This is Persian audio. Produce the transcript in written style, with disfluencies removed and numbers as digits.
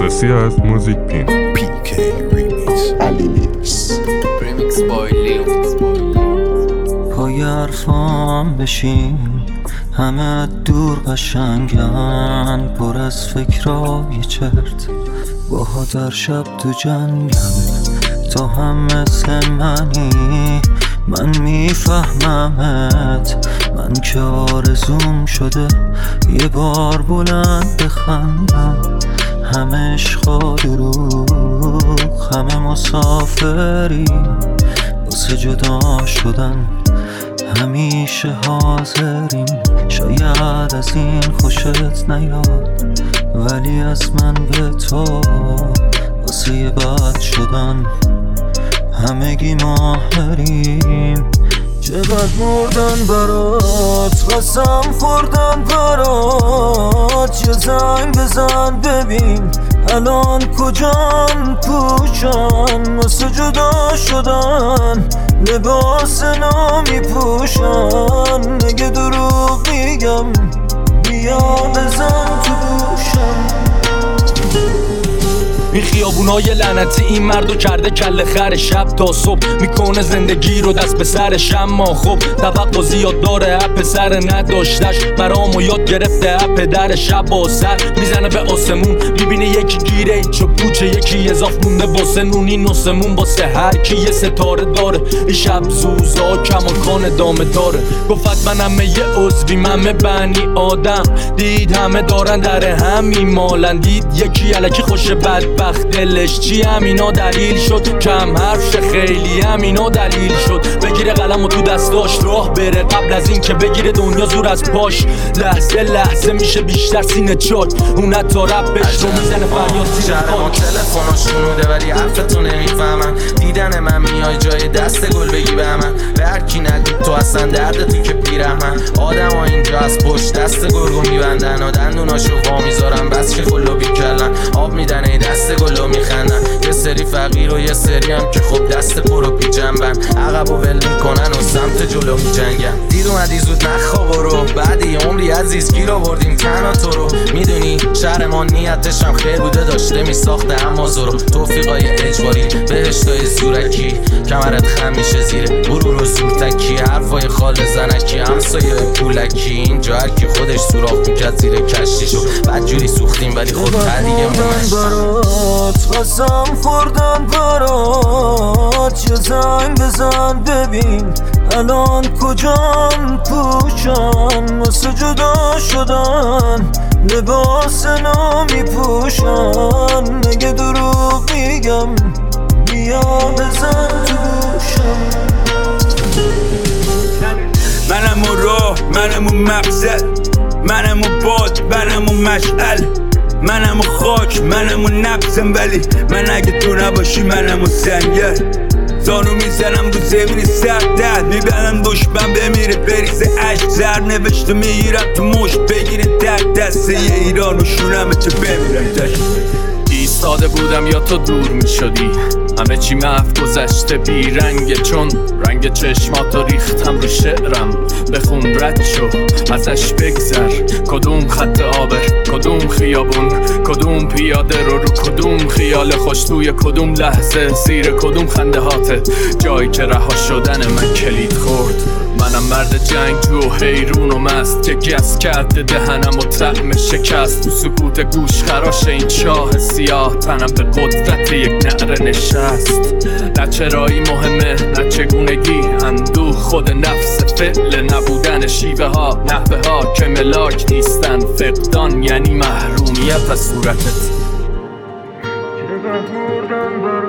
دسترسی از موزیک پین PK Remix بای لیو. پای حرفام بشین، همه دور قشنگن، پر از فکرای چرت، باها در شب تو جنگم. تا هم مثل منی، من میفهممت، من که آرزوم شده یه بار بلند بخندم. همه عشق و دروغ، همه مسافری واسه جدا شدن، همیشه حاضریم. شاید از این خوشت نیاد، ولی از من به تو واسه یه بد شدن همگی ماهریم. چه بد مردن برات، قسم خوردم برات. یه زنگ بزن ببین الان کجان، پوشان واسه جدا شدن، لباس نو میپوشن. نگه دروغ میگم، بیا بزن تو گوشم. این خیابونای لعنتی این مردو کرده کله خر، شب تا صبح میکنه زندگی رو دست به سرش. اما خب توقع زیاد داره، پسر نداشتش مرامو یاد گرفته. پدر شب با سر میزنه به آسمون، میبینه یکی گیره ایچ و پوچه، یکی اضاف مونده واسه نونی نسمون. واسه هر کی یه ستاره داره، این شب زوزا کماکان دامه داره. گفت منم یه عضوی، من بنی آدم، دید همه دارن در هم مالن. دید یکی الکی خوش بدبخت دلش چی، همینا دلیل شد. کم حرف خیلی همینا دلیل شد. بگیره قلم و تو دستاش راه بره، قبل از این که بگیره دنیا زور از پاش. لحظه لحظه میشه بیشتر سینه چاک، اون حتی رپش رو میزنه فریاد زیر خاک. تلفن‌ها شنوده ولی حرفتو نمیفهمن. دیدن من میای جای دست گل بگی به من، به هر کی نگید تو اصلا درد تو که بیرحمن. آدم ها اینجا از پشت دست گرگو میبندن و دندوناشو وا میذارن، بس که خلو بیکلن. آب میدن ای دست گلو میخندن، یه سری فقیر و یه سری هم که خب دست پرو پی جنبن. عقب و ول میکنن و سمت جلو میجنگن. دیر اومدی زود نخواب رو، بعد یه عمری عزیز گیر آوردیم تنها تو رو. میدونی شهر ما نیتش هم خیر بوده، داشته میساخته اما زورو. توفیقای اجباری، بهشتای زورکی، کمرت خم میشه زیره برور و زورتکی. حرفای خال زنکی، همسایه پولکی، اینجا هر کی خودش سوراخ میکرد زیر کشتیشو. بدجوری سوختیم ولی خود دیگه برات، قسم خوردم برات. یه زنگ بزن ببین الان کجان، پوشان واسه جدا شدن، لباس نو میپوشن. نگه دروغ میگم، بیا بزن تو گوشم. منم اون راه، منم اون مقصد، منم اون باد، منم اون مشعل، منم اون خاک، منم اون نبزم. ولی من اگه تو نباشی منم اون سنگر. زانو میزنم رو زمین سردت، میبرم دشمن بمیره بریزه عشق. زر نوشته میگیرم تو مشت، بگیره در دسته یه ایران و شونمه چه بمیرم داشت. ایستاده بودم یا تو دور میشدی، همه چی محو گذشته بی رنگه. چون رنگ چشماتو ریختم رو شعرم، بخون رد شو ازش بگذر. کدوم خط آبر، کدوم خیابون، کدوم پیاده رو کدوم خیال خوش، توی کدوم لحظه زیر کدوم خنده هاته، جایی که رها شدن من کلید خورد. منم مرد جنگجو حیرون و مست، که گس کرده دهنم و طعم شکست. تو سکوت گوش خراش این چاه سیاه، تنم به قدرت یک نعره نشست. نه چرایی مهمه نه چگونگی، اندوه خود نفس فعل نبودن. شیوه ها نحوه ها که ملاک نیستن، فقدان یعنی محرومیت از صورتت.